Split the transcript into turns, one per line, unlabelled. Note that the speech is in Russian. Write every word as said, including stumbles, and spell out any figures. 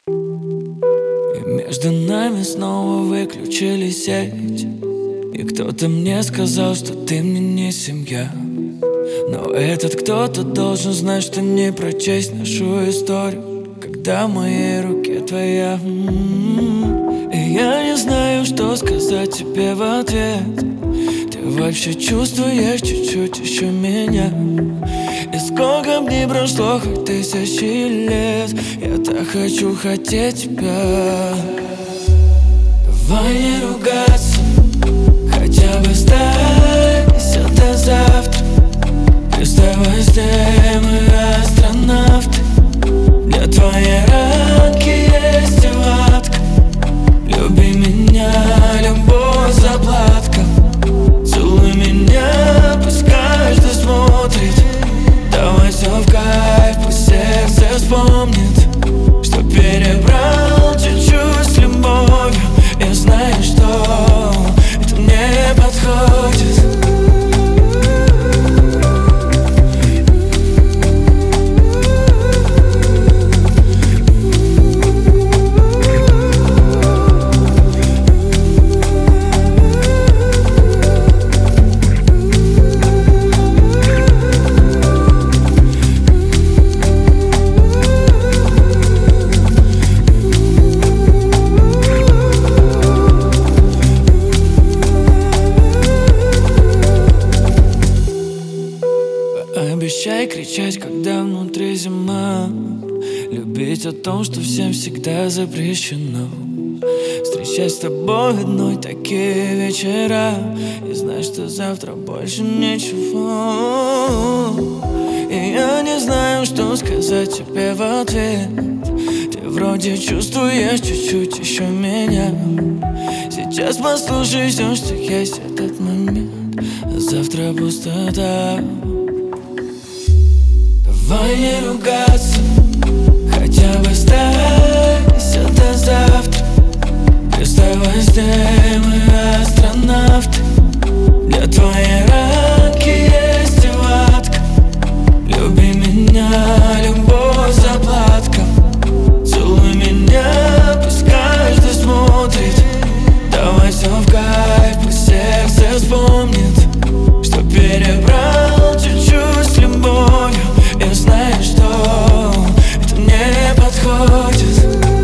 И между нами снова выключили сеть. И кто-то мне сказал, что ты мне не семья. Но этот кто-то должен знать, что не прочесть нашу историю, когда в моей руке твоя. И я не знаю, что сказать тебе в ответ. Ты вообще чувствуешь чуть-чуть еще меня? И сколько бы ни прошло, хоть тысячи лет, я так хочу хотеть тебя. Давай не ругаться, хотя бы сдайся до завтра. Представь, во сне мы астронавты, для твоей ранки есть и ватка. Люби меня, любовь заплатка. Целуй меня, пусть каждый смотрит. Давай все в кайф, пусть сердце вспомнит, что перебрал чуть-чуть с любовью. Я знаю, что это мне подходит. Обещай кричать, когда внутри зима. Любить о том, что всем всегда запрещено. Встречать с тобой одной такие вечера. И знать, что завтра больше ничего. И я не знаю, что сказать тебе в ответ. Ты вроде чувствуешь чуть-чуть еще меня. Сейчас послушай все, что есть в этот момент. А завтра пустота. Давай не ругаться, хотя бы сдайся до завтра. Представь, во сне мы астронавты, для твоей ранки есть и ватка. Люби меня, любовь заплатка. Целуй меня, пусть каждый смотрит. Давай все в кайф, пусть сердце вспомнит, что перебрал чуть-чуть с любовью. Я знаю, что это мне подходит.